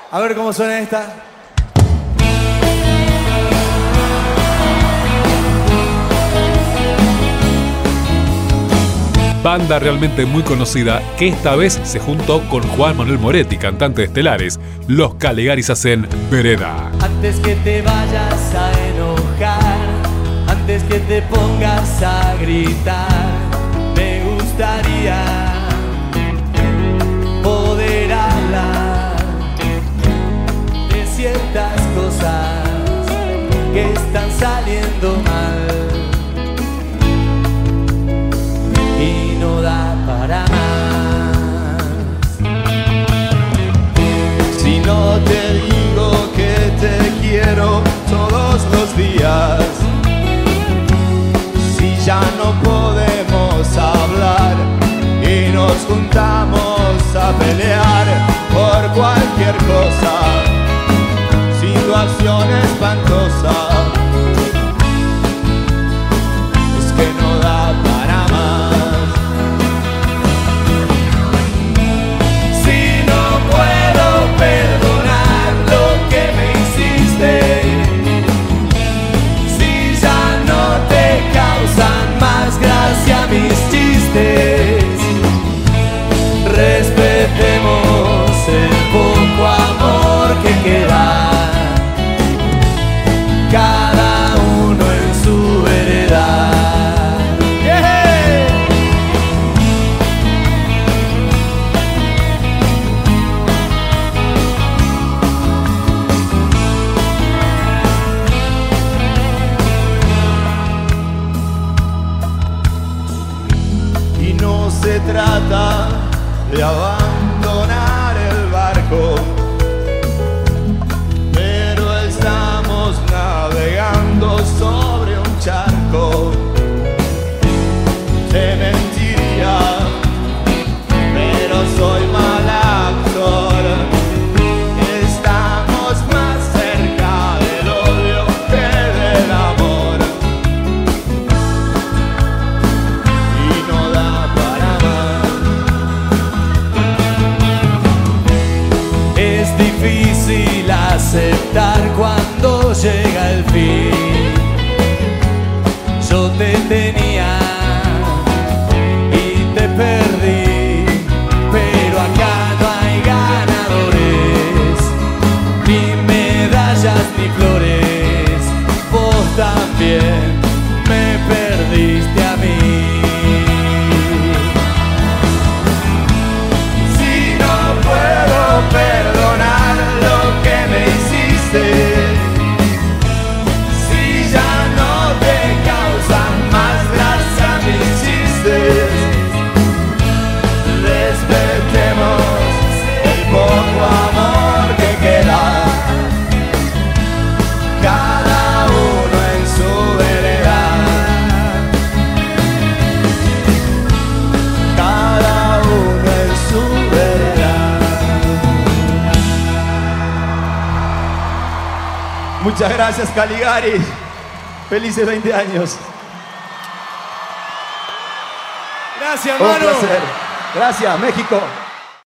A ver cómo suena esta. Banda realmente muy conocida que esta vez se juntó con Juan Manuel Moretti, cantante de Estelares. Los Caligaris hacen Vereda. Antes que te vayas a enojar, antes que te pongas a gritar, me gustaría poder hablar de ciertas cosas que están saliendo mal y no da para más. Si no te digo que te quiero todos los días, si ya no podemos hablar y nos juntamos a pelear por cualquier cosa, situación espantosa, es que no da para más. Si no puedo perdonar lo que me hiciste, si ya no te causan más gracia mis chistes, respetemos el poco amor que queda, cada uno en su veredad. Yeah. Y no se trata de abandonar el barco, pero estamos navegando sobre un charco. Te mentiría, pero soy mal actor. Estamos más cerca del odio que del amor, y no da para más. Es difícil aceptar cuando llega el fin. Yo te tenía y te perdí, pero acá no hay ganadores, ni medallas ni flores. Vos también me perdiste a mí. Si no puedo perdonar lo que me hiciste, si ya no te causan más gracia mis chistes, respetemos el poco amor que queda, cada uno en su veredad, cada uno en su veredad. Muchas gracias, Caligaris. Felices 20 años. Gracias, Un mano. placer. Gracias, México.